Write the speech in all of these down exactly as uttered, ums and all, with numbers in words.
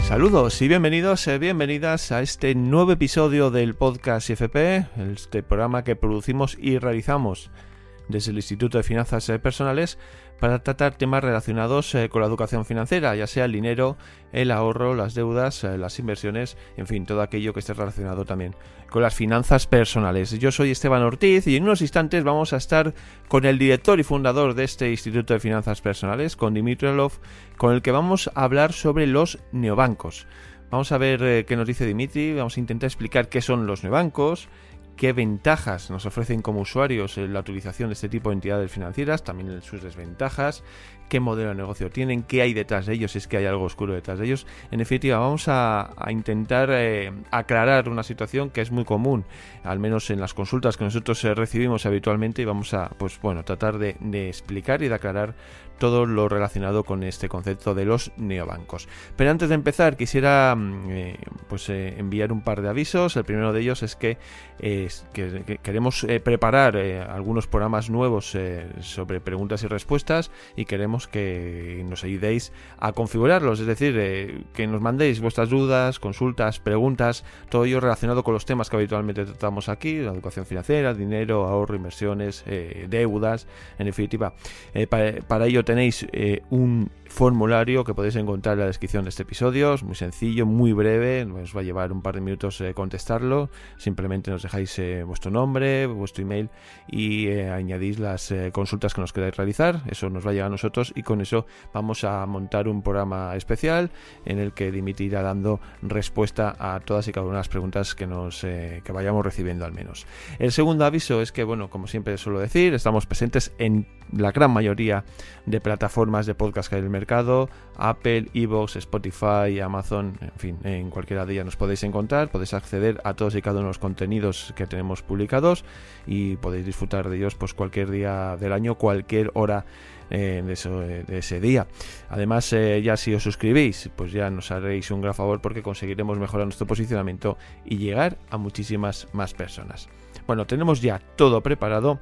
Saludos y bienvenidos, eh, bienvenidas a este nuevo episodio del podcast I F P, este programa que producimos y realizamos desde el Instituto de Finanzas eh, Personales para tratar temas relacionados eh, con la educación financiera, ya sea el dinero, el ahorro, las deudas, eh, las inversiones, en fin, todo aquello que esté relacionado también con las finanzas personales. Yo soy Esteban Ortiz y en unos instantes vamos a estar con el director y fundador de este Instituto de Finanzas Personales, con Dimitri Orlov, con el que vamos a hablar sobre los neobancos. Vamos a ver eh, qué nos dice Dimitri, vamos a intentar explicar qué son los neobancos, qué ventajas nos ofrecen como usuarios en la utilización de este tipo de entidades financieras, también sus desventajas, qué modelo de negocio tienen, qué hay detrás de ellos, si es que hay algo oscuro detrás de ellos. En definitiva, vamos a, a intentar eh, aclarar una situación que es muy común, al menos en las consultas que nosotros eh, recibimos habitualmente, y vamos a pues bueno tratar de, de explicar y de aclarar todo lo relacionado con este concepto de los neobancos. Pero antes de empezar, quisiera eh, pues eh, enviar un par de avisos. El primero de ellos es que, eh, que, que queremos eh, preparar eh, algunos programas nuevos eh, sobre preguntas y respuestas, y queremos que nos ayudéis a configurarlos, es decir, eh, que nos mandéis vuestras dudas, consultas, preguntas, todo ello relacionado con los temas que habitualmente tratamos aquí: la educación financiera, dinero, ahorro, inversiones, eh, deudas, en definitiva. Eh, para, para ello tenéis eh, un formulario que podéis encontrar en la descripción de este episodio. Es muy sencillo, muy breve, os va a llevar un par de minutos eh, contestarlo. Simplemente nos dejáis eh, vuestro nombre, vuestro email y eh, añadís las eh, consultas que nos queráis realizar. Eso nos va a llegar a nosotros y con eso vamos a montar un programa especial en el que Dimitri irá dando respuesta a todas y cada una de las preguntas que nos eh, que vayamos recibiendo al menos. El segundo aviso es que, bueno, como siempre suelo decir, estamos presentes en la gran mayoría de plataformas de podcast que hay en el mercado: Apple, iVoox, Spotify, Amazon, en fin, en cualquiera de ellas nos podéis encontrar, podéis acceder a todos y cada uno de los contenidos que tenemos publicados y podéis disfrutar de ellos pues cualquier día del año, cualquier hora eh, de, eso, de ese día. Además, eh, ya si os suscribís, pues ya nos haréis un gran favor, porque conseguiremos mejorar nuestro posicionamiento y llegar a muchísimas más personas. Bueno, tenemos ya todo preparado.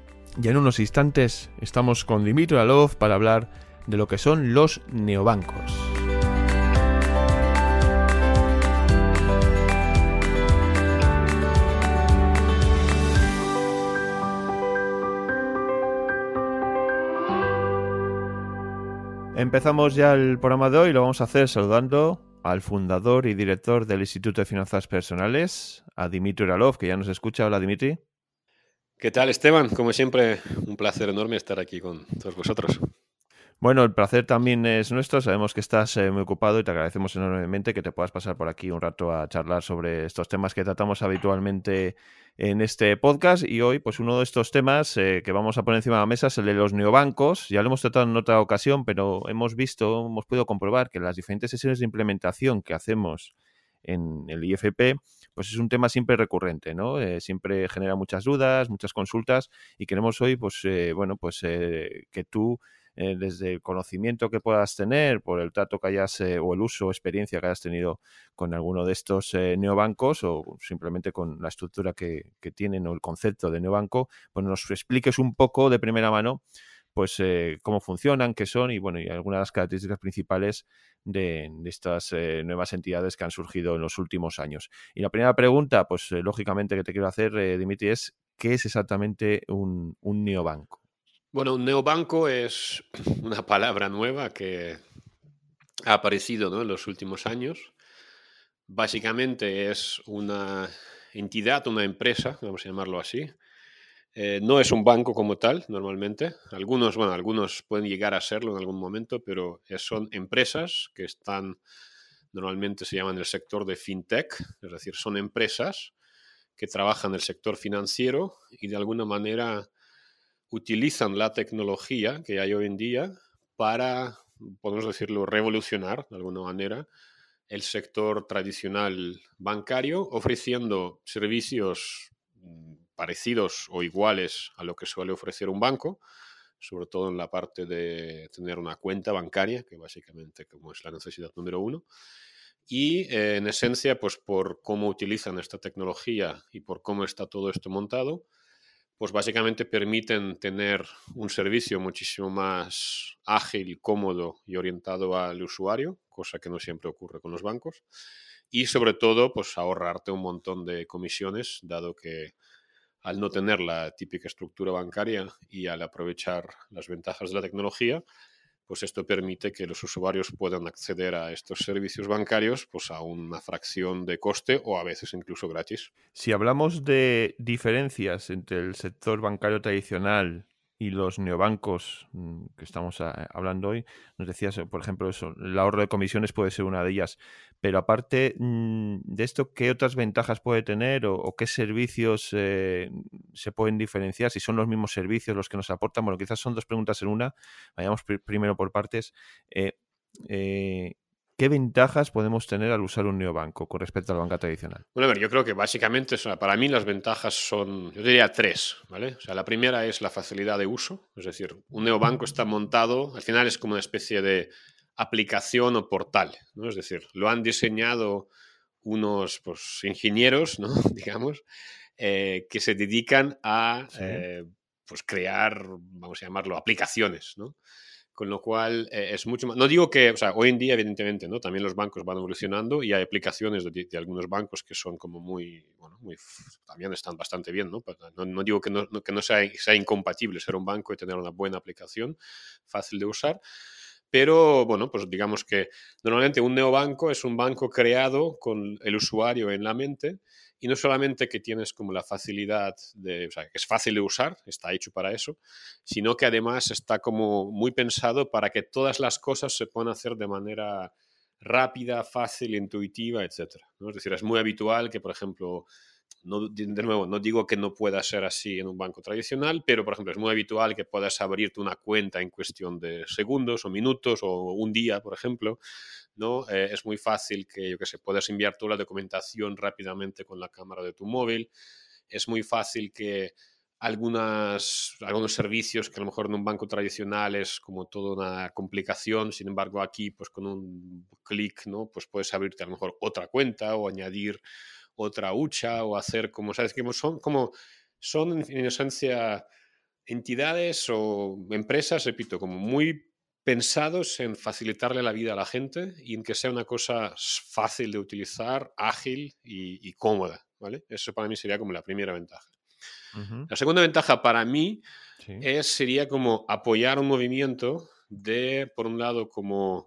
Y en unos instantes estamos con Dimitri Orlov para hablar de lo que son los neobancos. Empezamos ya el programa de hoy. Lo vamos a hacer saludando al fundador y director del Instituto de Finanzas Personales, a Dimitri Orlov, que ya nos escucha. Hola, Dimitri. ¿Qué tal, Esteban? Como siempre, un placer enorme estar aquí con todos vosotros. Bueno, el placer también es nuestro. Sabemos que estás eh, muy ocupado y te agradecemos enormemente que te puedas pasar por aquí un rato a charlar sobre estos temas que tratamos habitualmente en este podcast. Y hoy, pues uno de estos temas eh, que vamos a poner encima de la mesa es el de los neobancos. Ya lo hemos tratado en otra ocasión, pero hemos visto, hemos podido comprobar que las diferentes sesiones de implementación que hacemos en el I F P, pues es un tema siempre recurrente, ¿no? Eh, siempre genera muchas dudas, muchas consultas, y queremos hoy, pues, eh, bueno, pues eh, que tú, eh, desde el conocimiento que puedas tener, por el trato que hayas, eh, o el uso o experiencia que hayas tenido con alguno de estos eh, neobancos, o simplemente con la estructura que, que tienen o el concepto de neobanco, pues nos expliques un poco de primera mano pues eh, cómo funcionan, qué son y bueno y algunas de las características principales de, de estas eh, nuevas entidades que han surgido en los últimos años. Y la primera pregunta, pues eh, lógicamente que te quiero hacer, eh, Dimitri, es ¿qué es exactamente un, un neobanco? Bueno, un neobanco es una palabra nueva que ha aparecido, ¿no?, en los últimos años. Básicamente es una entidad, una empresa, vamos a llamarlo así. Eh, no es un banco como tal, normalmente. Algunos, bueno, algunos pueden llegar a serlo en algún momento, pero es- son empresas que están, normalmente se llaman el sector de fintech, es decir, son empresas que trabajan en el sector financiero y de alguna manera utilizan la tecnología que hay hoy en día para, podemos decirlo, revolucionar de alguna manera el sector tradicional bancario, ofreciendo servicios mm, parecidos o iguales a lo que suele ofrecer un banco, sobre todo en la parte de tener una cuenta bancaria, que básicamente como es la necesidad número uno. Y eh, en esencia, pues por cómo utilizan esta tecnología y por cómo está todo esto montado, pues básicamente permiten tener un servicio muchísimo más ágil, cómodo y orientado al usuario, cosa que no siempre ocurre con los bancos. Y sobre todo, pues ahorrarte un montón de comisiones, dado que al no tener la típica estructura bancaria y al aprovechar las ventajas de la tecnología, pues esto permite que los usuarios puedan acceder a estos servicios bancarios pues a una fracción de coste o a veces incluso gratis. Si hablamos de diferencias entre el sector bancario tradicional y los neobancos mm, que estamos a- hablando hoy, nos decías, eh, por ejemplo, eso, el ahorro de comisiones puede ser una de ellas, pero aparte mm, de esto, ¿qué otras ventajas puede tener o, o qué servicios eh, se pueden diferenciar? Si son los mismos servicios los que nos aportan, bueno, quizás son dos preguntas en una, vayamos pri- primero por partes. Eh, eh, ¿Qué ventajas podemos tener al usar un neobanco con respecto a la banca tradicional? Bueno, a ver, yo creo que básicamente, o sea, para mí las ventajas son, yo diría tres, ¿vale? O sea, la primera es la facilidad de uso, es decir, un neobanco está montado, al final es como una especie de aplicación o portal, ¿no? Es decir, lo han diseñado unos pues, ingenieros, ¿no? digamos, eh, que se dedican a Sí. eh, pues crear, vamos a llamarlo, aplicaciones, ¿no? Con lo cual eh, es mucho más. No digo que, o sea, hoy en día, evidentemente, ¿no? También los bancos van evolucionando y hay aplicaciones de, de algunos bancos que son como muy, bueno, muy, también están bastante bien, ¿no? No, no digo que, no, que no sea, sea incompatible ser un banco y tener una buena aplicación fácil de usar, pero bueno, pues digamos que normalmente un neobanco es un banco creado con el usuario en la mente y no solamente que tienes como la facilidad de, o sea, que es fácil de usar, está hecho para eso, sino que además está como muy pensado para que todas las cosas se puedan hacer de manera rápida, fácil, intuitiva, etcétera, ¿no? Es decir, es muy habitual que, por ejemplo, no, de nuevo, no digo que no pueda ser así en un banco tradicional, pero, por ejemplo, es muy habitual que puedas abrirte una cuenta en cuestión de segundos o minutos o un día, por ejemplo, ¿no? Eh, es muy fácil que, yo que sé, puedas enviar toda la documentación rápidamente con la cámara de tu móvil. Es muy fácil que algunas, algunos servicios que a lo mejor en un banco tradicional es como toda una complicación, sin embargo aquí pues con un clic, ¿no? Pues puedes abrirte a lo mejor otra cuenta o añadir otra hucha o hacer como, ¿sabes? Que son como, son en, en esencia entidades o empresas, repito, como muy pensados en facilitarle la vida a la gente y en que sea una cosa fácil de utilizar, ágil y, y cómoda, ¿vale? Eso para mí sería como la primera ventaja. Ujú. La segunda ventaja para mí Sí. es, sería como apoyar un movimiento de, por un lado, como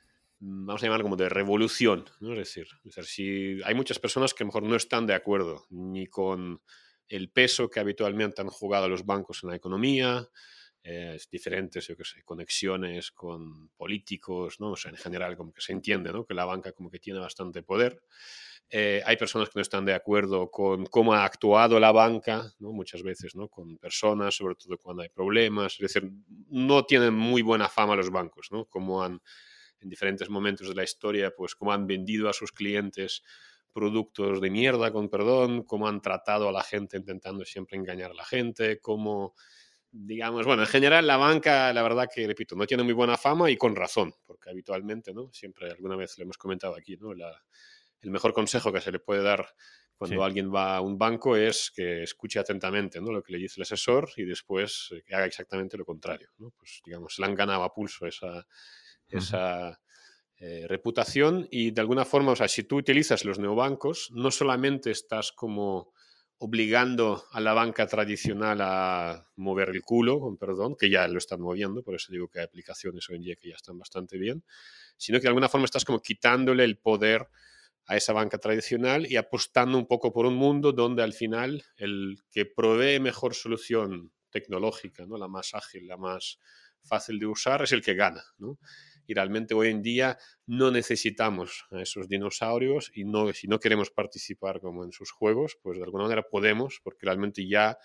mm, vamos a llamarlo como de revolución, ¿no? Es decir, es decir, si hay muchas personas que a lo mejor no están de acuerdo ni con el peso que habitualmente han jugado los bancos en la economía, eh, diferentes, yo qué sé, conexiones con políticos, ¿no? O sea, en general como que se entiende, ¿no? Que la banca como que tiene bastante poder. Eh, hay personas que no están de acuerdo con cómo ha actuado la banca, ¿no? Muchas veces, ¿no? Con personas, sobre todo cuando hay problemas. Es decir, no tienen muy buena fama los bancos, ¿no? Cómo han en diferentes momentos de la historia, pues cómo han vendido a sus clientes productos de mierda, con perdón, cómo han tratado a la gente intentando siempre engañar a la gente, cómo, digamos, bueno, en general la banca, la verdad que, repito, no tiene muy buena fama y con razón, porque habitualmente, ¿no? Siempre alguna vez le hemos comentado aquí, ¿no? La, el mejor consejo que se le puede dar cuando Sí. alguien va a un banco es que escuche atentamente, ¿no? Lo que le dice el asesor y después eh, que haga exactamente lo contrario, ¿no? Pues digamos, le han ganado a pulso esa, Ujú. esa eh, reputación y de alguna forma, o sea, si tú utilizas los neobancos, no solamente estás como obligando a la banca tradicional a mover el culo, con perdón, que ya lo están moviendo, por eso digo que hay aplicaciones hoy en día que ya están bastante bien, sino que de alguna forma estás como quitándole el poder a esa banca tradicional y apostando un poco por un mundo donde al final el que provee mejor solución tecnológica, ¿no? La más ágil, la más fácil de usar, es el que gana, ¿no? Y realmente hoy en día no necesitamos a esos dinosaurios y no, si no queremos participar como en sus juegos, pues de alguna manera podemos, porque realmente ya,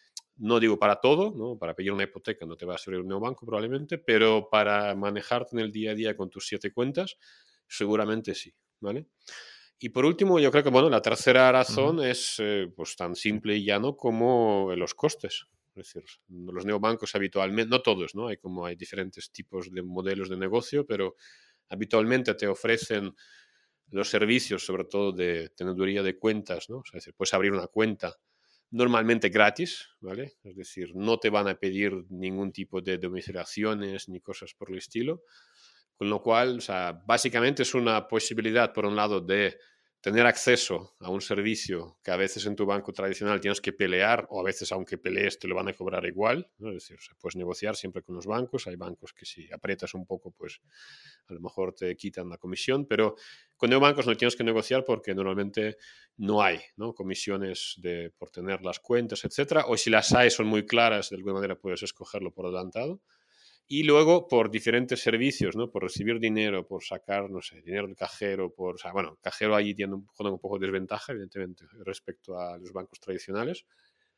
no digo para todo, ¿no? Para pedir una hipoteca no te va a servir un neobanco probablemente, pero para manejarte en el día a día con tus siete cuentas, seguramente sí, ¿vale? Y por último, yo creo que bueno, la tercera Ujú. razón es eh, pues tan simple y llano como los costes. Es decir, los neobancos habitualmente, no todos, ¿no? Hay como hay diferentes tipos de modelos de negocio, pero habitualmente te ofrecen los servicios, sobre todo de teneduría de cuentas, ¿no? O sea, es decir, puedes abrir una cuenta normalmente gratis, ¿vale? Es decir, no te van a pedir ningún tipo de domiciliaciones ni cosas por el estilo, Con lo cual, o sea, básicamente es una posibilidad, por un lado, de tener acceso a un servicio que a veces en tu banco tradicional tienes que pelear, o a veces aunque pelees te lo van a cobrar igual, ¿no? Es decir, o sea, puedes negociar siempre con los bancos. Hay bancos que si aprietas un poco, pues a lo mejor te quitan la comisión, pero con neobancos no tienes que negociar porque normalmente no hay, ¿no?, comisiones de, por tener las cuentas, etcétera, o si las hay son muy claras, de alguna manera puedes escogerlo por adelantado. Y luego por diferentes servicios, ¿no? Por recibir dinero, por sacar, no sé, dinero del cajero, por, o sea, bueno, el cajero ahí tiene un, juega un poco de desventaja, evidentemente, respecto a los bancos tradicionales,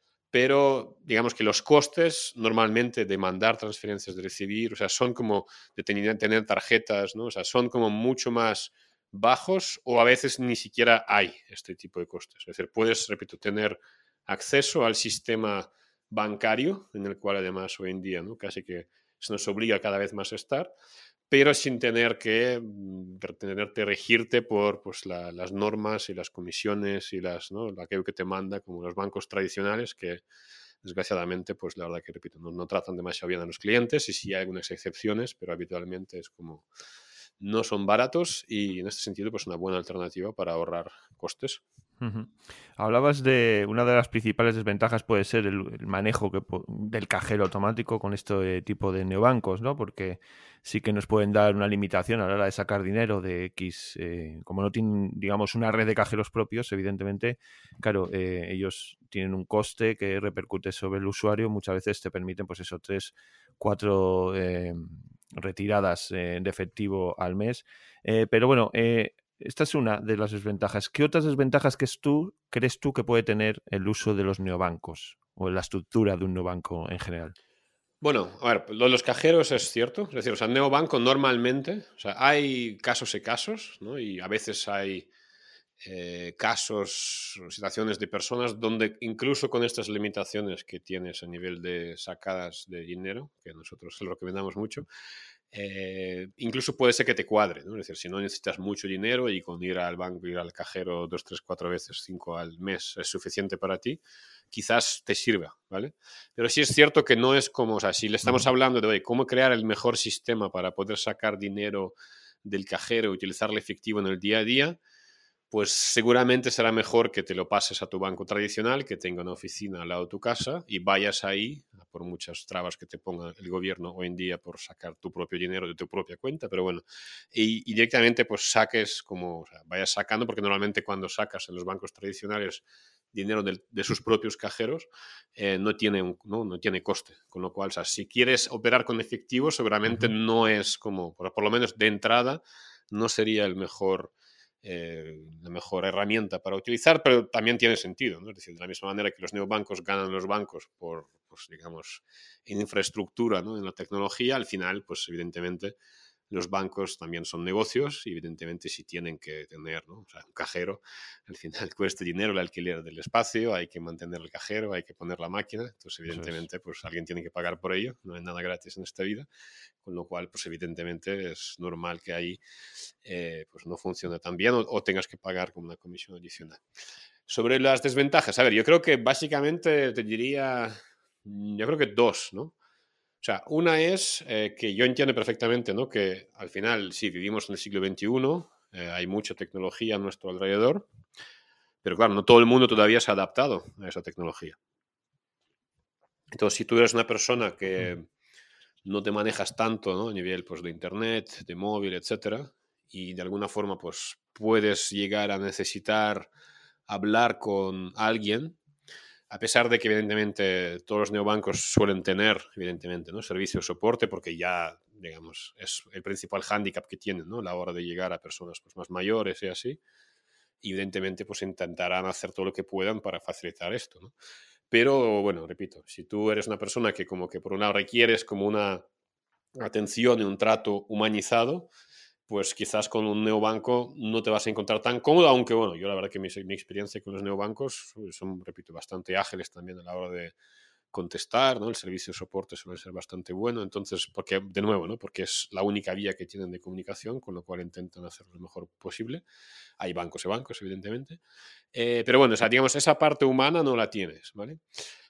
pero digamos que los costes normalmente de mandar transferencias, de recibir, o sea, son como de tener, tener tarjetas, ¿no? O sea, son como mucho más bajos, o a veces ni siquiera hay este tipo de costes. Es decir, puedes, repito, tener acceso al sistema bancario, en el cual además hoy en día, ¿no?, casi que se nos obliga cada vez más a estar, pero sin tener que mm, tenerte, regirte por, pues, la, las normas y las comisiones y las, ¿no?, aquello que te manda, como los bancos tradicionales, que desgraciadamente, pues la verdad que, repito, no, no tratan demasiado bien a los clientes, y sí hay algunas excepciones, pero habitualmente es como no son baratos, y en este sentido, pues una buena alternativa para ahorrar costes. Ujú. Hablabas de una de las principales desventajas puede ser el, el manejo que, po- del cajero automático con este tipo de neobancos, ¿no? Porque sí que nos pueden dar una limitación a la hora de sacar dinero de X, eh, como no tienen, digamos, una red de cajeros propios, evidentemente, claro, eh, ellos tienen un coste que repercute sobre el usuario. Muchas veces te permiten, pues eso, tres, cuatro eh, retiradas eh, de efectivo al mes. Eh, pero bueno, eh, esta es una de las desventajas. ¿Qué otras desventajas crees tú, crees tú que puede tener el uso de los neobancos o la estructura de un neobanco en general? Bueno, a ver, lo de los cajeros es cierto. Es decir, o sea, neobanco normalmente, o sea, hay casos y casos, ¿no? Y a veces hay eh, casos, situaciones de personas donde incluso con estas limitaciones que tienes a nivel de sacadas de dinero, que nosotros se lo recomendamos mucho, eh, incluso puede ser que te cuadre, ¿no? Es decir, si no necesitas mucho dinero y con ir al banco, ir al cajero dos, tres, cuatro veces, cinco al mes es suficiente para ti, quizás te sirva, ¿vale? Pero sí es cierto que no es como, o sea, si le estamos Ujú. hablando de oye, cómo crear el mejor sistema para poder sacar dinero del cajero y utilizar el efectivo en el día a día, pues seguramente será mejor que te lo pases a tu banco tradicional, que tenga una oficina al lado de tu casa, y vayas ahí, por muchas trabas que te ponga el gobierno hoy en día por sacar tu propio dinero de tu propia cuenta, pero bueno, y, y directamente pues saques como, o sea, vayas sacando, porque normalmente cuando sacas en los bancos tradicionales dinero del- de, sus propios cajeros, eh, no, tiene un- no, no tiene coste, con lo cual, o sea, si quieres operar con efectivo, seguramente Ujú. no es como, por, por lo menos de entrada, no sería el mejor eh, la mejor herramienta para utilizar, pero también tiene sentido, ¿no? Es decir, de la misma manera que los neobancos ganan los bancos por, pues, digamos, en infraestructura, ¿no?, en la tecnología, al final, pues evidentemente los bancos también son negocios y evidentemente si tienen que tener, ¿no?, o sea, un cajero, al final cuesta dinero el alquiler del espacio, hay que mantener el cajero, hay que poner la máquina, entonces Eso es. evidentemente pues alguien tiene que pagar por ello, no hay nada gratis en esta vida, con lo cual pues evidentemente es normal que ahí eh, pues no funcione tan bien, o, o tengas que pagar como una comisión adicional. Sobre las desventajas, a ver, yo creo que básicamente te diría, mm, yo creo que dos, ¿no? O sea, una es eh, que yo entiendo perfectamente, ¿no?, que al final sí vivimos en el siglo veintiuno, eh, hay mucha tecnología a nuestro alrededor, pero claro, no todo el mundo todavía se ha adaptado a esa tecnología. Entonces, si tú eres una persona Ujú. que no te manejas tanto, ¿no?, a nivel pues, de internet, de móvil, etcétera, y de alguna forma pues, puedes llegar a necesitar hablar con alguien, a pesar de que evidentemente todos los neobancos suelen tener, evidentemente, ¿no?, servicio de soporte, porque ya, digamos, es el principal hándicap que tienen, ¿no?, a la hora de llegar a personas pues, más mayores y así. Y evidentemente, pues intentarán hacer todo lo que puedan para facilitar esto, ¿no? Pero bueno, repito, si tú eres una persona que como que por un lado requieres como una atención y un trato humanizado, pues quizás con un neobanco no te vas a encontrar tan cómodo, aunque bueno, yo la verdad que mi, mi experiencia con los neobancos son, repito, bastante ágiles también a la hora de contestar, ¿no? El servicio de soporte suele ser bastante bueno, entonces, porque, de nuevo, ¿no?, porque es la única vía que tienen de comunicación, con lo cual intentan hacerlo lo mejor posible. Hay bancos y bancos, evidentemente. Eh, pero bueno, o sea, digamos, esa parte humana no la tienes, ¿vale?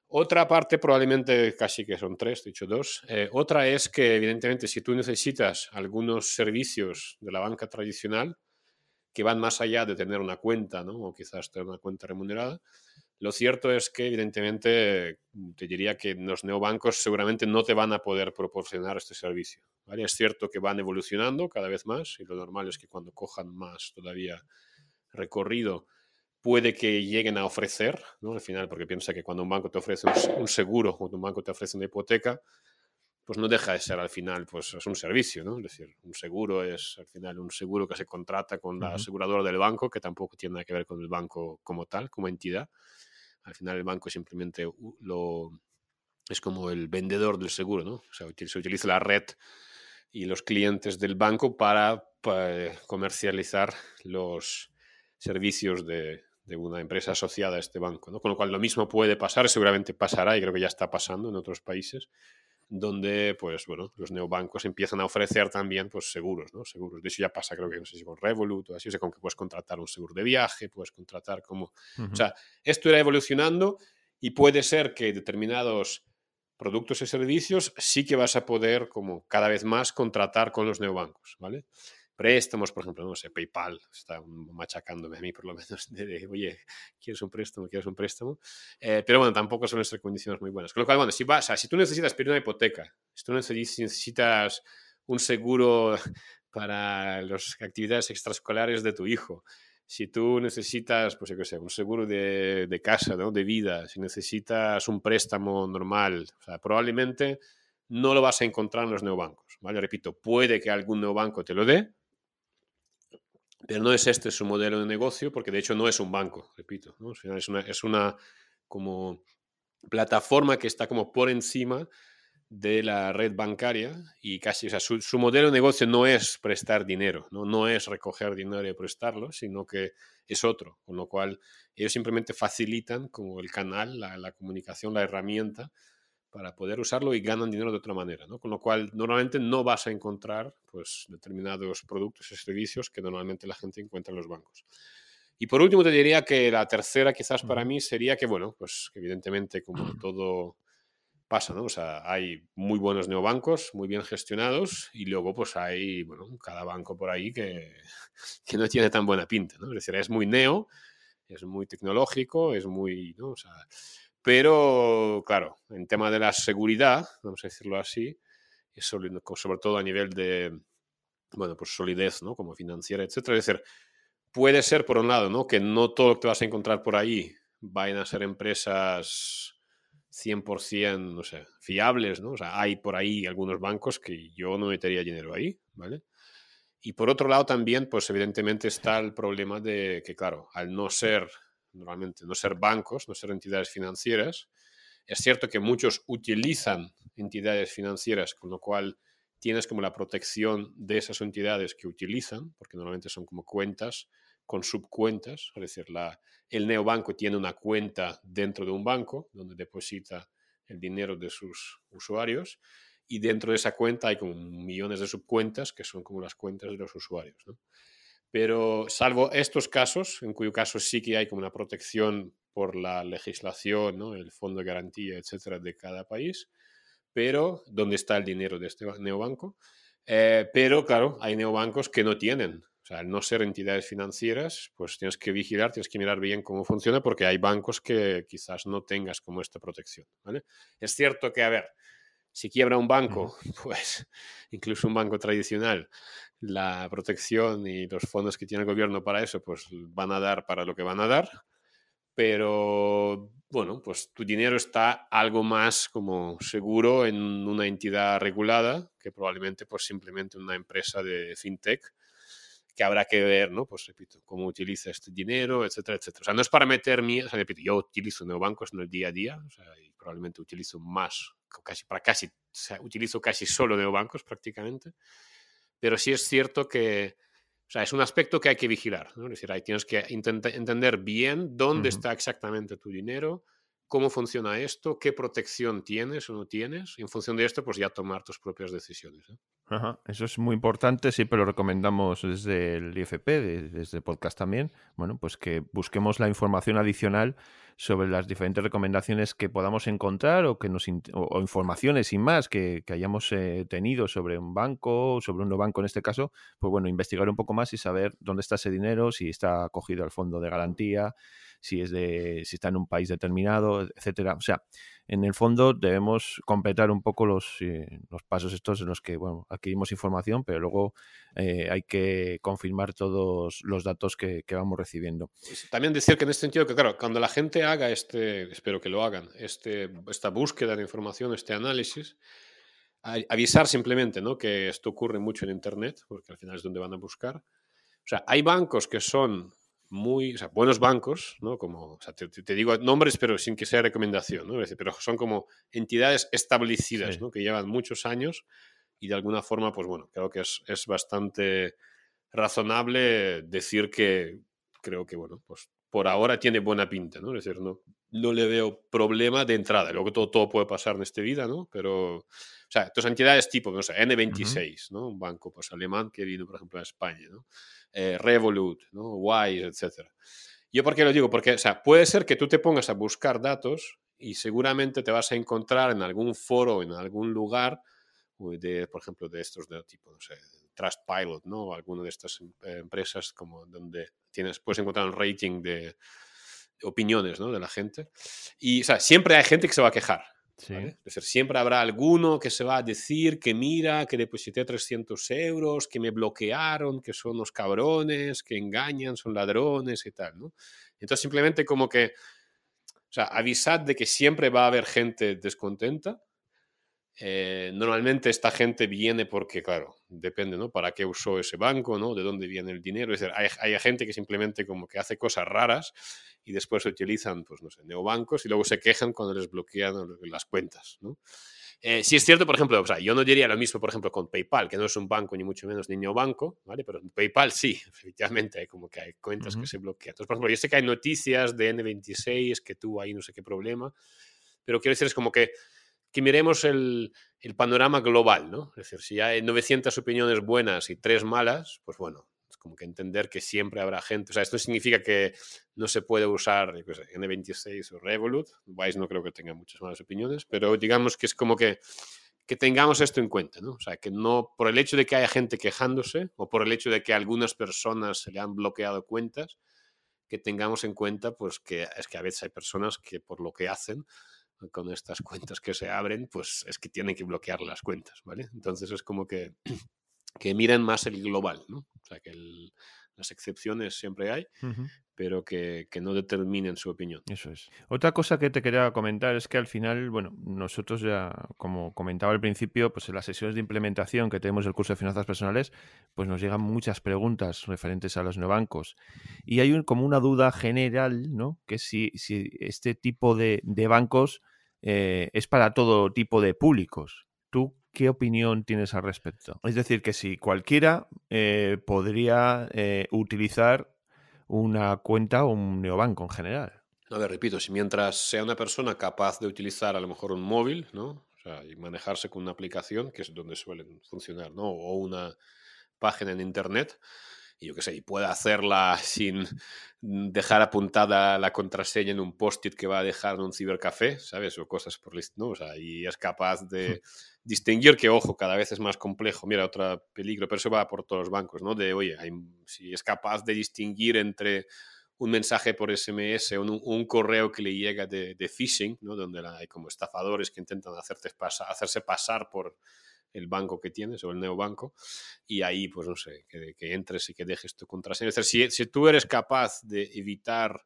Otra parte, probablemente casi que son tres, de hecho dos. Eh, otra es que, evidentemente, si tú necesitas algunos servicios de la banca tradicional que van más allá de tener una cuenta, ¿no? O quizás tener una cuenta remunerada, lo cierto es que, evidentemente, te diría que los neobancos seguramente no te van a poder proporcionar este servicio, ¿vale? Es cierto que van evolucionando cada vez más y lo normal es que cuando cojan más todavía recorrido, puede que lleguen a ofrecer, ¿no? Al final, porque piensa que cuando un banco te ofrece un, un seguro o un banco te ofrece una hipoteca, pues no deja de ser al final, pues es un servicio, ¿no? Es decir, un seguro es al final un seguro que se contrata con la Ujú. aseguradora del banco, que tampoco tiene nada que ver con el banco como tal, como entidad. Al final el banco simplemente lo, es como el vendedor del seguro, ¿no? O sea, se utiliza la red y los clientes del banco para, para comercializar los servicios de, de una empresa asociada a este banco, ¿no? Con lo cual lo mismo puede pasar, seguramente pasará y creo que ya está pasando en otros países, donde pues bueno, los neobancos empiezan a ofrecer también pues seguros, ¿no? Seguros. De hecho ya pasa, creo que no sé si con Revolut o así, o sea, con que puedes contratar un seguro de viaje, puedes contratar como... O Ujú. sea, esto irá evolucionando y puede ser que determinados productos y servicios sí que vas a poder como cada vez más contratar con los neobancos, ¿vale? Préstamos, por ejemplo, no sé, PayPal está machacándome a mí por lo menos de, de oye, ¿quieres un préstamo? ¿Quieres un préstamo? Eh, pero bueno, tampoco suelen ser condiciones muy buenas. Con lo cual, bueno, si, vas, o sea, si tú necesitas pedir una hipoteca, si tú necesitas un seguro para las actividades extraescolares de tu hijo, si tú necesitas, pues yo qué sé, un seguro de, de casa, ¿no? De vida, si necesitas un préstamo normal, o sea, probablemente no lo vas a encontrar en los neobancos, ¿vale? Repito, puede que algún neobanco te lo dé, pero no es este su modelo de negocio, porque de hecho no es un banco, repito, ¿no? Es una, es una como plataforma que está como por encima de la red bancaria y casi, o sea, su, su modelo de negocio no es prestar dinero, ¿no? No es recoger dinero y prestarlo, sino que es otro, con lo cual ellos simplemente facilitan como el canal, la, la comunicación, la herramienta para poder usarlo y ganan dinero de otra manera, ¿no? Con lo cual normalmente no vas a encontrar pues determinados productos y servicios que normalmente la gente encuentra en los bancos. Y por último te diría que la tercera quizás para Ujú. mí sería que, bueno, pues evidentemente como todo pasa, ¿no? O sea, hay muy buenos neobancos, muy bien gestionados, y luego pues hay, bueno, cada banco por ahí que, que no tiene tan buena pinta, ¿no? Es decir, es muy neo, es muy tecnológico, es muy, ¿no? O sea, pero, claro, en tema de la seguridad, vamos a decirlo así, es sobre, sobre todo a nivel de, bueno, pues solidez, ¿no? Como financiera, etcétera. Es decir, puede ser, por un lado, ¿no? Que no todo lo que te vas a encontrar por ahí vayan a ser empresas cien por ciento, no sé, fiables, ¿no? O sea, hay por ahí algunos bancos que yo no metería dinero ahí, ¿vale? Y por otro lado también, pues evidentemente está el problema de que, claro, al no ser, normalmente, no ser bancos, no ser entidades financieras, es cierto que muchos utilizan entidades financieras, con lo cual tienes como la protección de esas entidades que utilizan, porque normalmente son como cuentas con subcuentas, es decir, la, el neobanco tiene una cuenta dentro de un banco donde deposita el dinero de sus usuarios y dentro de esa cuenta hay como millones de subcuentas que son como las cuentas de los usuarios, ¿no? Pero salvo estos casos, en cuyo caso sí que hay como una protección por la legislación, ¿no? El fondo de garantía, etcétera, de cada país, pero ¿dónde está el dinero de este neobanco? Eh, pero claro, hay neobancos que no tienen. O sea, al no ser entidades financieras, pues tienes que vigilar, tienes que mirar bien cómo funciona, porque hay bancos que quizás no tengas como esta protección, ¿vale? Es cierto que, a ver, si quiebra un Ujú. banco, pues incluso un banco tradicional, la protección y los fondos que tiene el gobierno para eso, pues van a dar para lo que van a dar, pero bueno, pues tu dinero está algo más como seguro en una entidad regulada que probablemente pues simplemente una empresa de fintech que habrá que ver, ¿no? Pues repito, cómo utiliza este dinero, etcétera, etcétera. O sea, no es para meter miedo, o sea, repito, yo utilizo neobancos en el día a día, o sea, y probablemente utilizo más, casi, para casi, o sea, utilizo casi solo neobancos prácticamente, pero sí es cierto que, o sea, es un aspecto que hay que vigilar, ¿no? Es decir, ahí tienes que intenta- entender bien dónde Ujú. está exactamente tu dinero, cómo funciona esto, qué protección tienes o no tienes, y en función de esto, pues ya tomar tus propias decisiones, ¿eh? Ajá, eso es muy importante, siempre lo recomendamos desde el I F P, de- desde el podcast también. Bueno, pues que busquemos la información adicional sobre las diferentes recomendaciones que podamos encontrar o que nos int- o, o informaciones sin más que, que hayamos eh, tenido sobre un banco, sobre un no banco en este caso, pues bueno, investigar un poco más y saber dónde está ese dinero, si está acogido al fondo de garantía, si es de, si está en un país determinado, etcétera. O sea, en el fondo debemos completar un poco los, eh, los pasos estos en los que, bueno, adquirimos información, pero luego eh, hay que confirmar todos los datos que, que vamos recibiendo. Pues también decir que en este sentido, que claro, cuando la gente haga este, espero que lo hagan, este, esta búsqueda de información, este análisis, a- avisar simplemente, ¿no? Que esto ocurre mucho en Internet, porque al final es donde van a buscar. O sea, hay bancos que son muy, o sea, buenos bancos, ¿no? Como, o sea, te, te digo nombres, pero sin que sea recomendación, ¿no? Es decir, pero son como entidades establecidas, Sí. ¿no? Que llevan muchos años y de alguna forma, pues bueno, creo que es, es bastante razonable decir que creo que, bueno, pues por ahora tiene buena pinta, ¿no? Es decir, no, no le veo problema de entrada. Luego todo, todo puede pasar en esta vida, ¿no? Pero, o sea, entonces entidades tipo, no sé, N Ujú. veintiséis, ¿no? Un banco pues alemán que vino, por ejemplo, a España, ¿no? Eh, Revolut, ¿no? Wise, etcétera. ¿Yo por qué lo digo? Porque, o sea, puede ser que tú te pongas a buscar datos y seguramente te vas a encontrar en algún foro, en algún lugar, de, por ejemplo, de estos de tipo, no sé, Trustpilot, ¿no? O alguna de estas eh, empresas como donde tienes, puedes encontrar un rating de opiniones, ¿no? De la gente. Y, o sea, siempre hay gente que se va a quejar, ¿vale? Sí. Es decir, siempre habrá alguno que se va a decir que mira, que deposité trescientos euros, que me bloquearon, que son unos cabrones, que engañan, son ladrones y tal, ¿no? Entonces, simplemente como que, o sea, avisad de que siempre va a haber gente descontenta. Eh, normalmente esta gente viene porque, claro, depende, ¿no? Para qué usó ese banco, ¿no? De dónde viene el dinero. Es decir, hay, hay gente que simplemente como que hace cosas raras y después utilizan, pues no sé, neobancos y luego se quejan cuando les bloquean las cuentas, ¿no? Eh, sí es cierto, por ejemplo, o sea, yo no diría lo mismo, por ejemplo, con PayPal, que no es un banco ni mucho menos ni neobanco, ¿vale? Pero en PayPal sí, efectivamente, hay como que hay cuentas que Ujú. se bloquean. Entonces, por ejemplo, yo sé que hay noticias de N veintiséis que tuvo ahí no sé qué problema, pero quiero decir, es como que que miremos el, el panorama global, ¿no? Es decir, si hay novecientas opiniones buenas y tres malas, pues bueno, es como que entender que siempre habrá gente. O sea, esto significa que no se puede usar yo qué sé, N veintiséis o Revolut. Wise no creo que tenga muchas malas opiniones, pero digamos que es como que, que tengamos esto en cuenta, ¿no? O sea, que no por el hecho de que haya gente quejándose o por el hecho de que a algunas personas se le han bloqueado cuentas, que tengamos en cuenta pues que es que a veces hay personas que por lo que hacen con estas cuentas que se abren, pues es que tienen que bloquear las cuentas, ¿vale? Entonces es como que, que miren más el global, ¿no? O sea, que el, las excepciones siempre hay, Ujú. pero que, que no determinen su opinión. Eso es. Otra cosa que te quería comentar es que al final, bueno, nosotros ya, como comentaba al principio, pues en las sesiones de implementación que tenemos del curso de finanzas personales, pues nos llegan muchas preguntas referentes a los neobancos. Y hay un- como una duda general, ¿no? Que si, si este tipo de, de bancos eh, es para todo tipo de públicos. ¿Tú qué opinión tienes al respecto? Es decir, que si cualquiera eh, podría eh, utilizar una cuenta o un neobanco en general. A ver, repito, si mientras sea una persona capaz de utilizar a lo mejor un móvil, ¿no? O sea, y manejarse con una aplicación, que es donde suelen funcionar, ¿no? O una página en internet, y yo qué sé, y pueda hacerla sin dejar apuntada la contraseña en un post-it que va a dejar en un cibercafé, ¿sabes? O cosas por el est- ¿no? O sea, y es capaz de distinguir que, ojo, cada vez es más complejo. Mira, otro peligro, pero eso va por todos los bancos, ¿no? De, oye, hay- si es capaz de distinguir entre un mensaje por S M S o un, un correo que le llega de, de phishing, ¿no? Donde la- hay como estafadores que intentan hacerte pasa, hacerse pasar por el banco que tienes o el neobanco y ahí, pues no sé, que, que entres y que dejes tu contraseña. Es decir, si, si tú eres capaz de evitar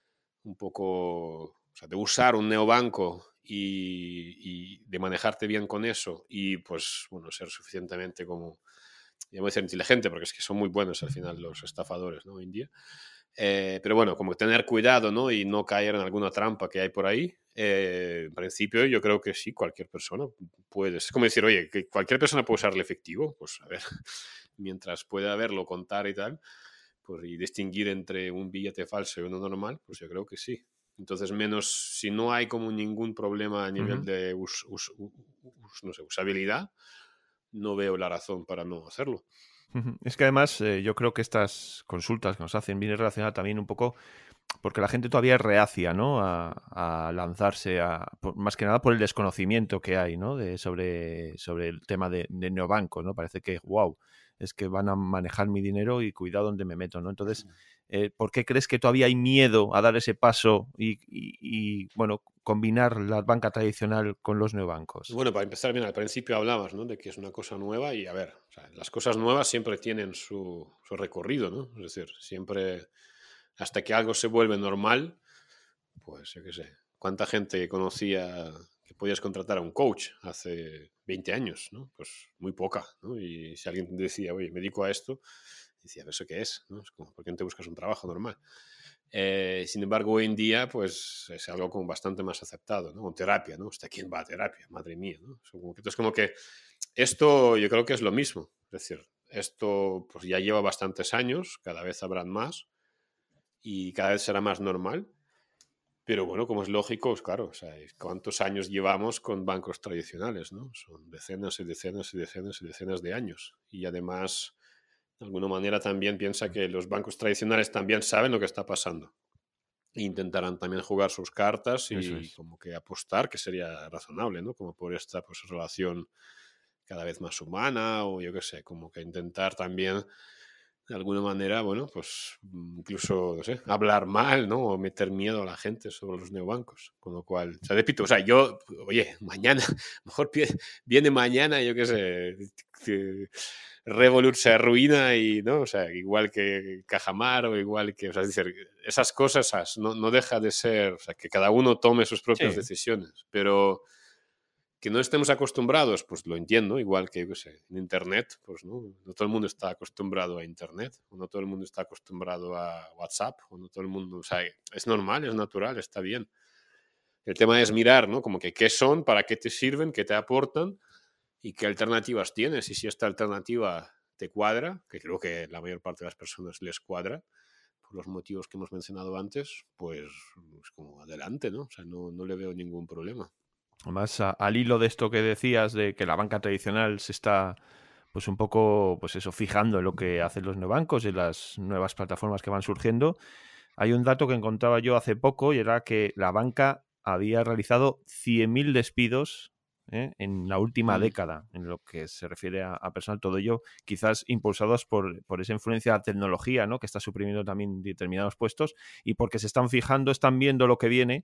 un poco, o sea, de usar un neobanco y, y de manejarte bien con eso y pues, bueno, ser suficientemente como, ya voy a decir inteligente, porque es que son muy buenos al final los estafadores, ¿no? Hoy en día. Eh, pero bueno, como tener cuidado, ¿no? Y no caer en alguna trampa que hay por ahí. Eh, en principio, yo creo que sí, cualquier persona puede. Es como decir, oye, que cualquier persona puede usar el efectivo. Pues a ver, mientras pueda verlo, contar y tal, pues y distinguir entre un billete falso y uno normal, pues yo creo que sí. Entonces, menos si no hay como ningún problema a nivel Ujú. de us- us- u- us- no sé, usabilidad, no veo la razón para no hacerlo. Ujú. Es que además eh, yo creo que estas consultas que nos hacen viene relacionada también un poco porque la gente todavía es reacia, ¿no? A, a lanzarse a, por- más que nada por el desconocimiento que hay, ¿no? De, sobre, sobre el tema de, de neobancos, ¿no? Parece que, wow, es que van a manejar mi dinero y cuidado donde me meto, ¿no? Entonces, eh, ¿por qué crees que todavía hay miedo a dar ese paso y, y- y, bueno, combinar la banca tradicional con los neobancos? Bueno, para empezar, bien, al principio hablabas, ¿no? De que es una cosa nueva y a ver, o sea, las cosas nuevas siempre tienen su, su recorrido, ¿no? Es decir, siempre hasta que algo se vuelve normal, pues yo qué sé, ¿cuánta gente conocía que podías contratar a un coach hace veinte años, ¿no? Pues muy poca, ¿no? Y si alguien decía, oye, me dedico a esto, decía, ¿eso qué es? ¿No? Es como, ¿por qué no te buscas un trabajo normal? Eh, sin embargo, hoy en día, pues es algo como bastante más aceptado, ¿no? O terapia, ¿no? ¿Hasta quién va a terapia? Madre mía, ¿no? Es como que- Entonces, como que esto yo creo que es lo mismo. Es decir, esto pues ya lleva bastantes años, cada vez habrán más y cada vez será más normal. Pero bueno, como es lógico, pues claro, o sea, ¿cuántos años llevamos con bancos tradicionales, ¿no? Son decenas y decenas y decenas y decenas de años. Y además, de alguna manera también piensa que los bancos tradicionales también saben lo que está pasando. E intentarán también jugar sus cartas Eso y es. como que apostar, que sería razonable, ¿no? Como por esta pues, relación cada vez más humana o yo qué sé, como que intentar también de alguna manera, bueno, pues mm, incluso, no sé, hablar mal, ¿no? O meter miedo a la gente sobre los neobancos. Con lo cual, o sea, repito, o sea, yo, oye, mañana, mejor pie- viene mañana, yo qué sé, que Revolut se arruina y, ¿no? O sea, igual que Cajamar o igual que, o sea, es decir, esas cosas ¿sabes? No, no deja de ser, o sea, que cada uno tome sus propias Sí. decisiones, pero que no estemos acostumbrados, pues lo entiendo, igual que, yo qué sé, en Internet, pues no, no todo el mundo está acostumbrado a Internet, o no todo el mundo está acostumbrado a WhatsApp, o no todo el mundo, o sea, es normal, es natural, está bien. El tema es mirar, ¿no? Como que qué son, para qué te sirven, qué te aportan y qué alternativas tienes. Y si esta alternativa te cuadra, que creo que la mayor parte de las personas les cuadra, por los motivos que hemos mencionado antes, pues es como adelante, ¿no? O sea, no, no le veo ningún problema. Además, a- al hilo de esto que decías de que la banca tradicional se está, pues un poco, pues eso, fijando en lo que hacen los neobancos y las nuevas plataformas que van surgiendo, hay un dato que encontraba yo hace poco y era que la banca había realizado cien mil despidos, ¿eh? En la última Mm. década, en lo que se refiere a, a personal, todo ello quizás impulsados por, por esa influencia de la tecnología, ¿no? Que está suprimiendo también determinados puestos y porque se están fijando, están viendo lo que viene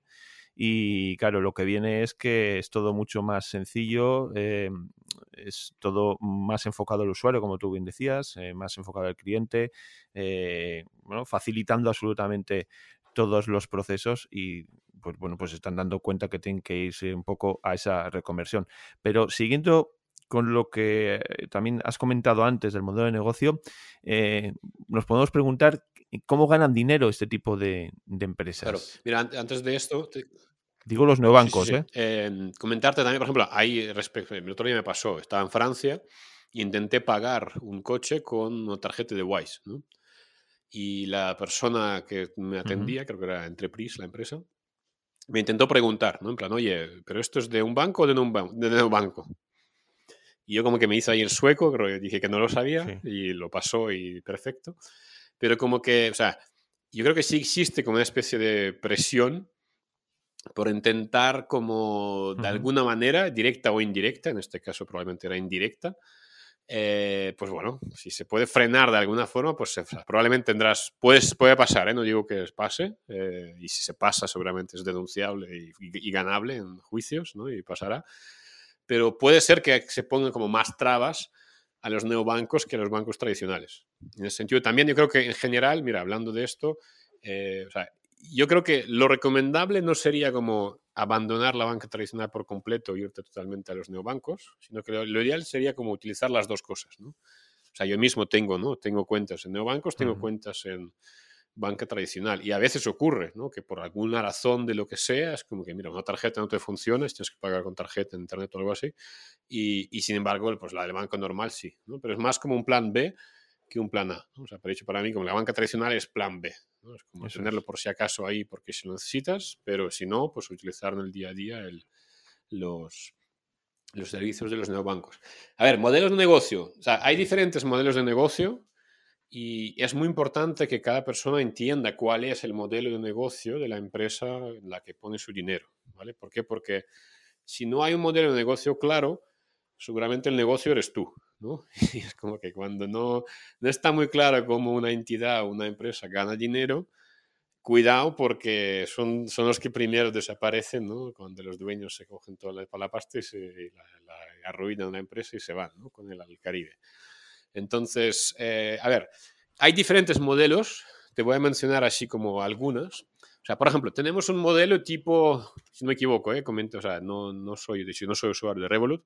y claro, lo que viene es que es todo mucho más sencillo, eh, es todo más enfocado al usuario, como tú bien decías, eh, más enfocado al cliente, eh, bueno, facilitando absolutamente todos los procesos y pues bueno, pues se están dando cuenta que tienen que irse un poco a esa reconversión. Pero siguiendo con lo que eh, también has comentado antes del modelo de negocio, eh, nos podemos preguntar cómo ganan dinero este tipo de, de Claro, empresas. mira, an- antes de esto, te- Digo los sí, sí, neobancos, sí. ¿eh? Em, comentarte también, por ejemplo, ahí respecto, el otro día me pasó, estaba en Francia y intenté pagar un coche con una tarjeta de Wise, ¿no? Y la persona que me Ujú. atendía, creo que era Entreprise, la empresa, me intentó preguntar, ¿no? En plan, oye, ¿pero esto es de un banco o de un, ban- de un banco? Y yo como que me hice ahí en sueco, creo que dije que no lo sabía Sí. y lo pasó y perfecto. Pero como que, o sea, yo creo que sí existe como una especie de presión por intentar como de Ujú. alguna manera, directa o indirecta, en este caso probablemente era indirecta, eh, pues bueno, si se puede frenar de alguna forma, pues o sea, probablemente tendrás, puedes, puede pasar, ¿eh? No digo que pase, eh, y si se pasa seguramente es denunciable y, y, y ganable en juicios, ¿no? Y pasará, pero puede ser que se pongan como más trabas a los neobancos que a los bancos tradicionales. En ese sentido, también yo creo que en general, mira, hablando de esto, eh, o sea, yo creo que lo recomendable no sería como abandonar la banca tradicional por completo e irte totalmente a los neobancos, sino que lo, lo ideal sería como utilizar las dos cosas, ¿no? O sea, yo mismo tengo, ¿no? Tengo cuentas en neobancos, tengo Ujú. cuentas en banca tradicional. Y a veces ocurre, ¿no? Que por alguna razón de lo que sea, es como que, mira, una tarjeta no te funciona, tienes que pagar con tarjeta en internet o algo así. Y, y sin embargo, pues la del banco normal sí, ¿no? Pero es más como un plan B que un plan A, ¿no? O sea, por hecho, para mí, como la banca tradicional es plan B. ¿no? Es como Eso tenerlo es. por si acaso ahí porque si lo necesitas, pero si no, pues utilizar en el día a día el, los, los servicios de los neobancos. A ver, modelos de negocio. O sea, hay diferentes modelos de negocio y es muy importante que cada persona entienda cuál es el modelo de negocio de la empresa en la que pone su dinero, ¿vale? ¿Por qué? Porque si no hay un modelo de negocio claro, seguramente el negocio eres tú, ¿no? Y es como que cuando no, no está muy claro cómo una entidad o una empresa gana dinero, cuidado porque son, son los que primero desaparecen, ¿no? Cuando los dueños se cogen toda la, la pasta y, se, y la, la arruinan una empresa y se van, ¿no? Con el al Caribe. Entonces, eh, a ver, hay diferentes modelos, te voy a mencionar así como algunas. O sea, por ejemplo, tenemos un modelo tipo, si no me equivoco, eh, comento, o sea, no, no, soy, no soy usuario de Revolut,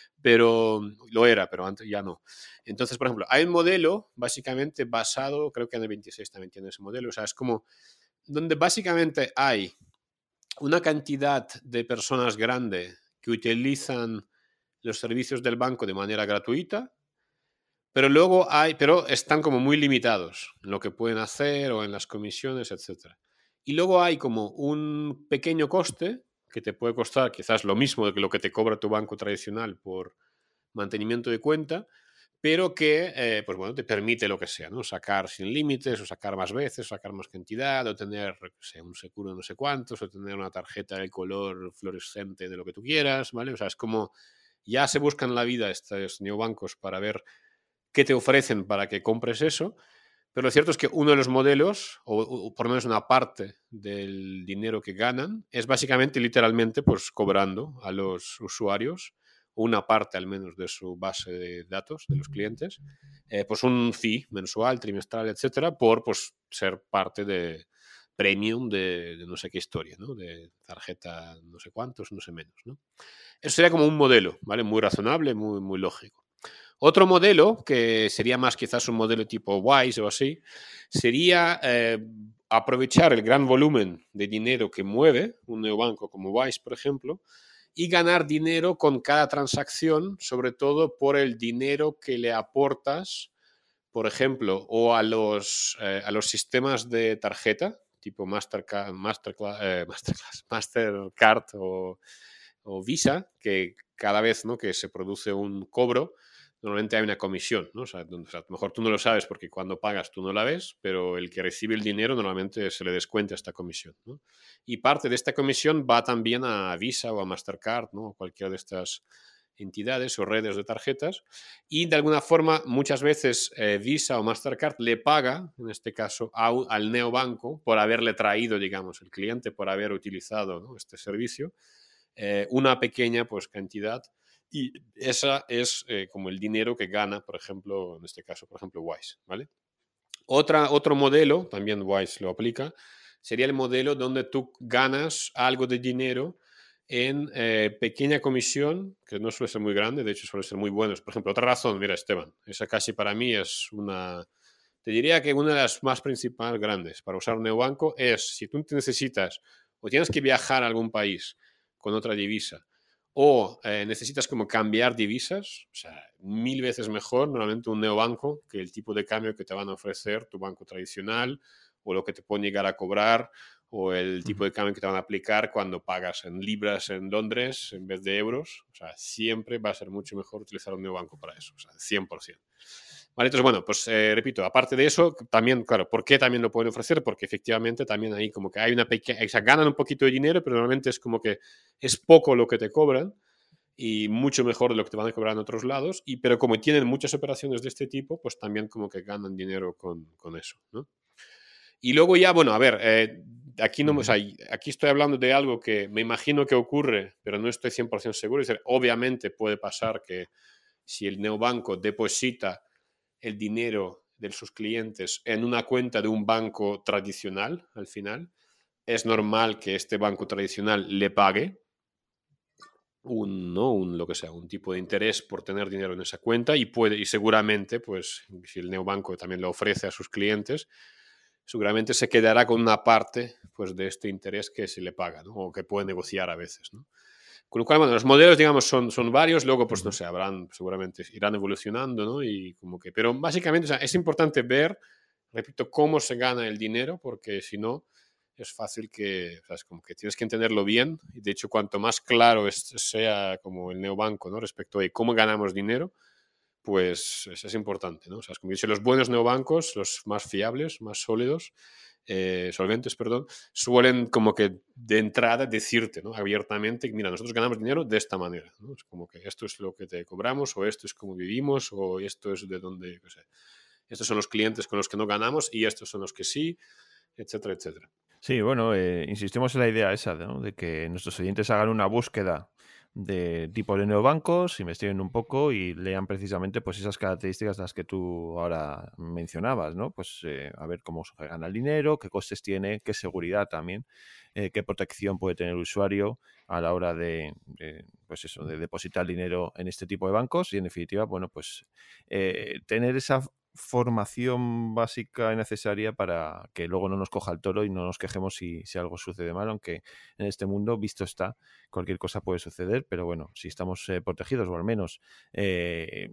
pero lo era, pero antes ya no. Entonces, por ejemplo, hay un modelo básicamente basado, creo que en el veintiséis también tiene ese modelo, o sea, es como donde básicamente hay una cantidad de personas grande que utilizan los servicios del banco de manera gratuita, pero luego hay, pero están como muy limitados en lo que pueden hacer o en las comisiones, etcétera. Y luego hay como un pequeño coste que te puede costar quizás lo mismo de lo que te cobra tu banco tradicional por mantenimiento de cuenta, pero que, eh, pues bueno, te permite lo que sea, ¿no? Sacar sin límites, o sacar más veces, o sacar más cantidad, o tener, no sé, un seguro de no sé cuántos, o tener una tarjeta de color fluorescente de lo que tú quieras, ¿vale? O sea, es como ya se buscan la vida estos neobancos para ver qué te ofrecen para que compres eso, pero lo cierto es que uno de los modelos, o, o por lo menos una parte del dinero que ganan, es básicamente, literalmente, pues cobrando a los usuarios una parte al menos de su base de datos de los clientes, eh, pues un fee mensual, trimestral, etcétera, por pues ser parte de premium de, de no sé qué historia, ¿no? De tarjeta no sé cuántos, no sé menos, ¿no? Eso sería como un modelo, ¿vale? Muy razonable, muy, muy lógico. Otro modelo, que sería más quizás un modelo tipo Wise o así, sería eh, aprovechar el gran volumen de dinero que mueve un neobanco como Wise, por ejemplo, y ganar dinero con cada transacción, sobre todo por el dinero que le aportas, por ejemplo, o a los, eh, a los sistemas de tarjeta, tipo Mastercard, Masterclass, eh, Masterclass, Mastercard o, o Visa, que cada vez, ¿no?, que se produce un cobro, normalmente hay una comisión, ¿no? O sea, o sea, a lo mejor tú no lo sabes porque cuando pagas tú no la ves, pero el que recibe el dinero normalmente se le descuenta esta comisión, ¿no? Y parte de esta comisión va también a Visa o a Mastercard, ¿no? O cualquiera de estas entidades o redes de tarjetas, y de alguna forma muchas veces eh, Visa o Mastercard le paga, en este caso, a, al neobanco por haberle traído, digamos, el cliente, por haber utilizado, ¿no?, este servicio, eh, una pequeña pues cantidad, y esa es eh, como el dinero que gana, por ejemplo, en este caso, por ejemplo, Wise, ¿vale? Otra, otro modelo, también Wise lo aplica, sería el modelo donde tú ganas algo de dinero en eh, pequeña comisión, que no suele ser muy grande, de hecho suele ser muy bueno. Por ejemplo, otra razón, mira, Esteban, esa casi para mí es una, te diría que una de las más principales grandes para usar un neobanco es si tú te necesitas o tienes que viajar a algún país con otra divisa o eh, necesitas como cambiar divisas, o sea, mil veces mejor normalmente un neobanco que el tipo de cambio que te van a ofrecer tu banco tradicional o lo que te pueden llegar a cobrar o el tipo de cambio que te van a aplicar cuando pagas en libras en Londres en vez de euros. O sea, siempre va a ser mucho mejor utilizar un neobanco para eso, o sea, cien por ciento. Vale, entonces, bueno, pues eh, repito, aparte de eso, también, claro, ¿por qué también lo pueden ofrecer? Porque efectivamente también ahí como que hay una pequeña, o sea, ganan un poquito de dinero, pero normalmente es como que es poco lo que te cobran y mucho mejor de lo que te van a cobrar en otros lados, y, pero como tienen muchas operaciones de este tipo, pues también como que ganan dinero con, con eso, ¿no? Y luego ya, bueno, a ver, eh, aquí, no, o sea, aquí estoy hablando de algo que me imagino que ocurre, pero no estoy cien por ciento seguro. Es decir, obviamente puede pasar que si el neobanco deposita el dinero de sus clientes en una cuenta de un banco tradicional, al final, es normal que este banco tradicional le pague un, ¿no?, un, lo que sea, un tipo de interés por tener dinero en esa cuenta, y puede, y seguramente, pues, si el neobanco también lo ofrece a sus clientes, seguramente se quedará con una parte, pues, de este interés que se le paga, ¿no?, o que puede negociar a veces, ¿no? Con lo cual, bueno, los modelos, digamos, son, son varios, luego, pues, no sé, habrán, seguramente irán evolucionando, ¿no? Y como que, pero básicamente, o sea, es importante ver repito, cómo se gana el dinero, porque si no, es fácil que, o sea, es como que tienes que entenderlo bien. Y de hecho, cuanto más claro es, sea como el neobanco, ¿no? Respecto a cómo ganamos dinero, pues eso es importante, ¿no? O sea, es como dice, los buenos neobancos, los más fiables, más sólidos, eh, solventes, perdón, suelen como que de entrada decirte, ¿no? Abiertamente, mira, nosotros ganamos dinero de esta manera, ¿no? Es como que esto es lo que te cobramos, o esto es como vivimos, o esto es de donde, no sé, estos son los clientes con los que no ganamos y estos son los que sí, etcétera, etcétera. Sí, bueno, eh, insistimos en la idea esa, ¿no? De que nuestros oyentes hagan una búsqueda de tipos de neobancos, investiguen un poco y lean precisamente pues esas características las que tú ahora mencionabas, ¿no? Pues eh, a ver cómo se gana el dinero, qué costes tiene, qué seguridad también, eh, qué protección puede tener el usuario a la hora de, de, pues eso, de depositar dinero en este tipo de bancos y en definitiva, bueno, pues eh, tener esa formación básica y necesaria para que luego no nos coja el toro y no nos quejemos si, si algo sucede mal, aunque en este mundo, visto está, cualquier cosa puede suceder, pero bueno, si estamos eh, protegidos o al menos eh,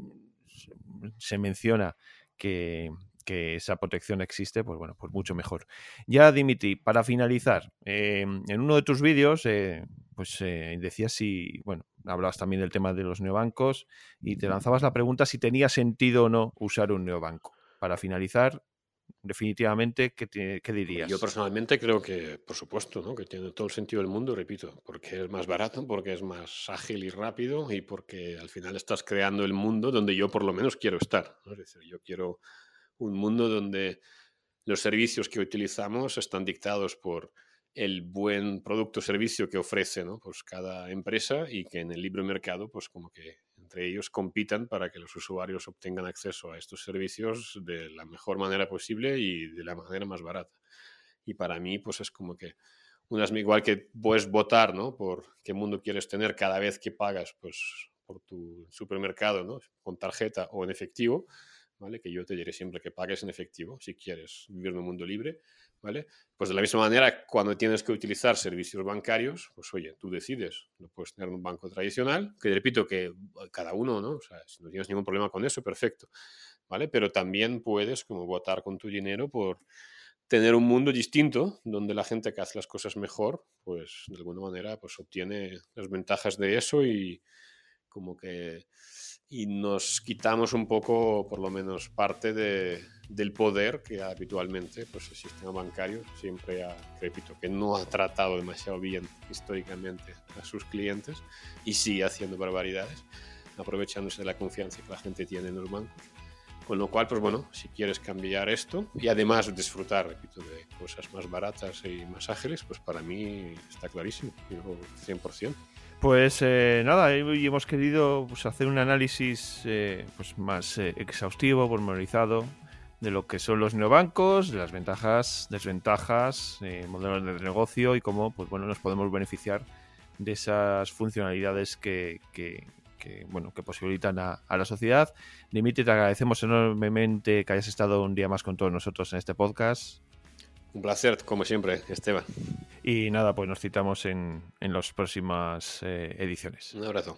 se menciona que, que esa protección existe, pues bueno, pues mucho mejor. Ya, Dimitri, para finalizar, eh, en uno de tus vídeos, eh, pues eh, decías si, bueno, hablabas también del tema de los neobancos y te lanzabas la pregunta si tenía sentido o no usar un neobanco. Para finalizar, definitivamente, ¿qué, te, qué dirías? Yo personalmente creo que, por supuesto, ¿no? Que tiene todo el sentido del mundo, repito, porque es más barato, porque es más ágil y rápido y porque al final estás creando el mundo donde yo por lo menos quiero estar, ¿no? Es decir, yo quiero un mundo donde los servicios que utilizamos están dictados por el buen producto o servicio que ofrece, ¿no? Pues cada empresa y que en el libre mercado, pues como que entre ellos compitan para que los usuarios obtengan acceso a estos servicios de la mejor manera posible y de la manera más barata. Y para mí, pues es como que unas, igual que puedes votar, ¿no? Por qué mundo quieres tener cada vez que pagas, pues por tu supermercado, ¿no? Con tarjeta o en efectivo, ¿vale? Que yo te diré siempre que pagues en efectivo si quieres vivir en un mundo libre, ¿vale? Pues de la misma manera, cuando tienes que utilizar servicios bancarios, pues oye, tú decides, no puedes tener un banco tradicional, que repito que cada uno, ¿no? O sea, si no tienes ningún problema con eso, perfecto, ¿vale? Pero también puedes como votar con tu dinero por tener un mundo distinto, donde la gente que hace las cosas mejor, pues de alguna manera pues obtiene las ventajas de eso y como que y nos quitamos un poco, por lo menos, parte de, del poder que habitualmente pues, el sistema bancario siempre ha, repito, que no ha tratado demasiado bien históricamente a sus clientes y sigue haciendo barbaridades, aprovechándose de la confianza que la gente tiene en los bancos. Con lo cual, pues bueno, si quieres cambiar esto y además disfrutar, repito, de cosas más baratas y más ágiles, pues para mí está clarísimo, yo cien por ciento. Pues eh, nada, hoy hemos querido pues, hacer un análisis eh, pues, más eh, exhaustivo, pormenorizado de lo que son los neobancos, de las ventajas, desventajas, eh, modelos de negocio y cómo pues, bueno, nos podemos beneficiar de esas funcionalidades que, que, que, bueno, que posibilitan a, a la sociedad. Dimitri, te agradecemos enormemente que hayas estado un día más con todos nosotros en este podcast. Un placer, como siempre, Esteban. Y nada, pues nos citamos en, en las próximas eh, ediciones. Un abrazo.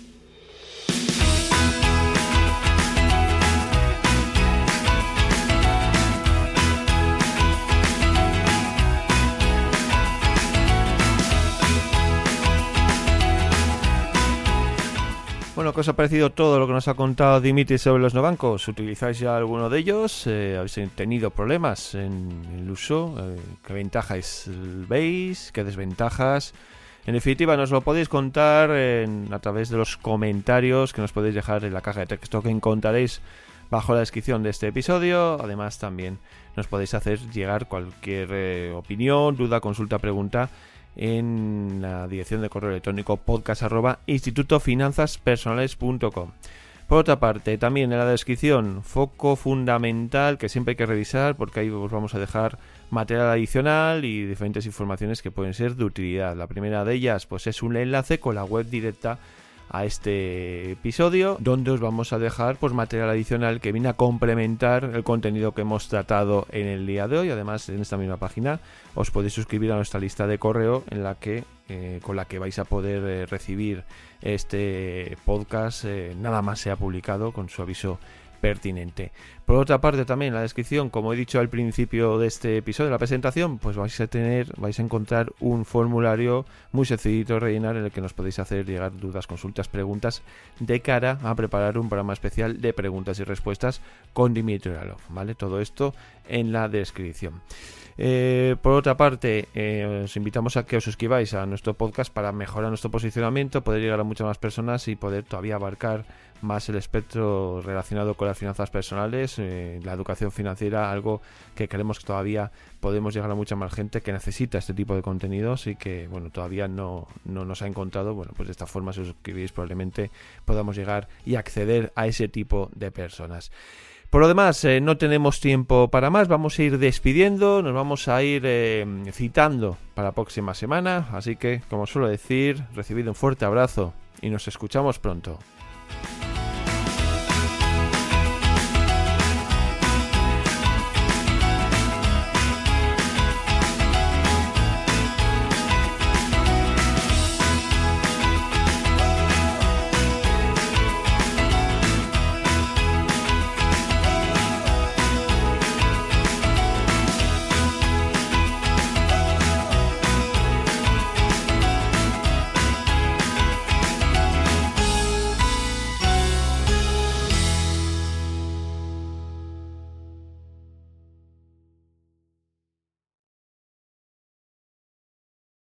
Bueno, ¿qué os ha parecido todo lo que nos ha contado Dimitri sobre los neobancos? ¿Utilizáis ya alguno de ellos? Eh, ¿Habéis tenido problemas en el uso? Eh, ¿Qué ventajas veis? ¿Qué desventajas? En definitiva, nos lo podéis contar en, a través de los comentarios que nos podéis dejar en la caja de texto que encontraréis bajo la descripción de este episodio. Además, también nos podéis hacer llegar cualquier eh, opinión, duda, consulta, pregunta en la dirección de correo electrónico podcast arroba instituto finanzas personales punto com. Por otra parte, también en la descripción, foco fundamental que siempre hay que revisar porque ahí os vamos a dejar material adicional y diferentes informaciones que pueden ser de utilidad. La primera de ellas pues es un enlace con la web directa a este episodio, donde os vamos a dejar pues material adicional que viene a complementar el contenido que hemos tratado en el día de hoy. Además, en esta misma página os podéis suscribir a nuestra lista de correo en la que eh, con la que vais a poder eh, recibir este podcast eh, nada más sea publicado, con su aviso pertinente. Por otra parte, también en la descripción, como he dicho al principio de este episodio, de la presentación, pues vais a tener, vais a encontrar un formulario muy sencillito de rellenar en el que nos podéis hacer llegar dudas, consultas, preguntas de cara a preparar un programa especial de preguntas y respuestas con Dmitry Alov, ¿vale? Todo esto en la descripción. Eh, por otra parte, eh, os invitamos a que os suscribáis a nuestro podcast para mejorar nuestro posicionamiento, poder llegar a muchas más personas y poder todavía abarcar más el espectro relacionado con las finanzas personales, eh, la educación financiera, algo que creemos que todavía podemos llegar a mucha más gente que necesita este tipo de contenidos y que, bueno, todavía no, no nos ha encontrado. Bueno, pues de esta forma, si os suscribís, probablemente podamos llegar y acceder a ese tipo de personas. Por lo demás, eh, no tenemos tiempo para más, vamos a ir despidiendo, nos vamos a ir eh, citando para la próxima semana, así que, como suelo decir, recibid un fuerte abrazo y nos escuchamos pronto.